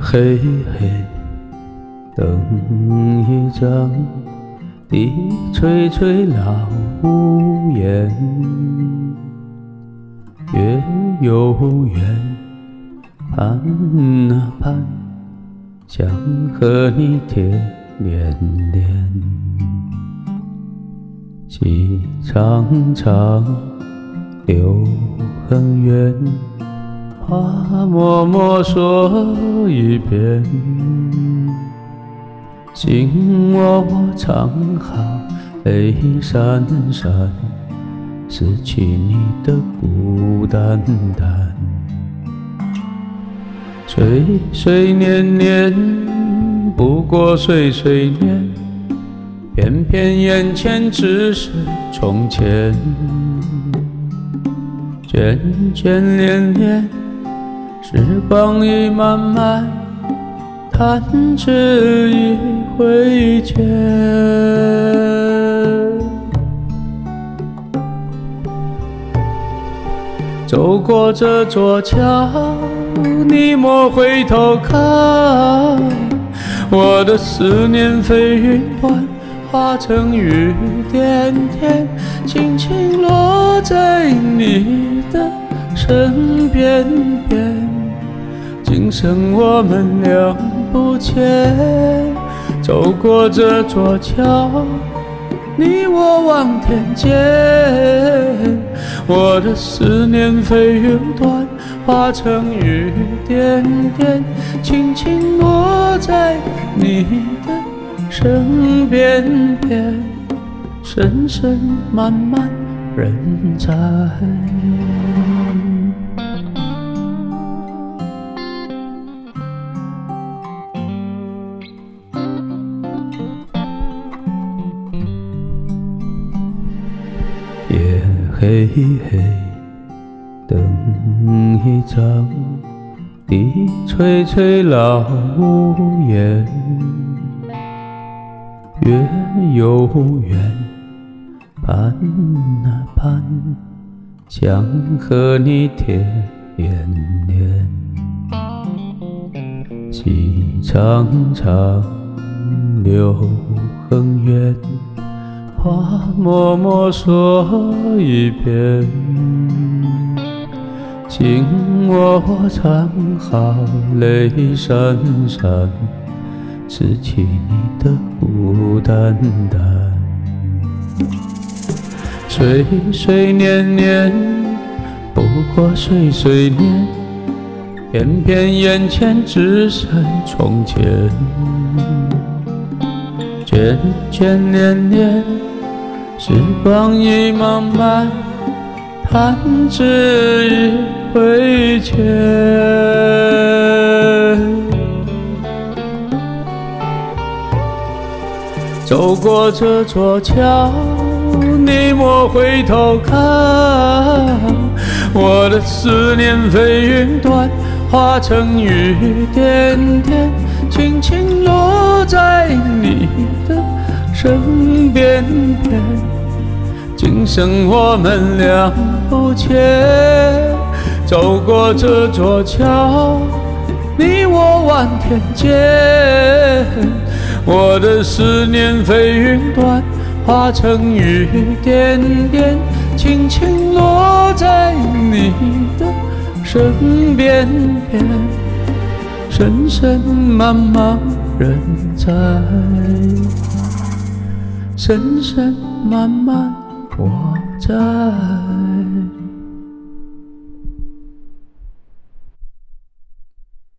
黑黑，灯一张，地垂垂老屋檐，月悠远，盼啊盼，想和你贴连连。细长长，留很远，话默默说一遍。心窝唱好，泪潸潸，失去你的孤单单。岁岁年年，不过岁岁年，偏偏眼前只是从前。眷眷恋恋，时光已漫漫，弹指一挥间。走过这座桥，你莫回头看，我的思念飞云端，化成雨点点，轻轻落在你的身边边。今生我们两不见，走过这座桥，你我望天间。我的思念飞云端，化成雨点点，轻轻落在你的身边边。深深漫漫人在。夜黑黑，灯一张，地垂垂老屋檐，月悠远，盼啊盼，想和你贴连连。细长长，留很远，话默默说一遍。心窝唱好，泪潸潸，失去你的孤单单。岁岁年年，不过岁岁年，偏偏眼前只剩从前。眷眷恋恋，时光已漫漫，弹指一挥间。走过这座桥，你莫回头看，我的思念飞云端，化成雨点点，轻轻落在你的身边边。今生我们两不见，走过这座桥，你我望天间。我的思念飞云端，化成雨点点，轻轻落在你的身边边。深深茫茫人在，深深漫漫我在。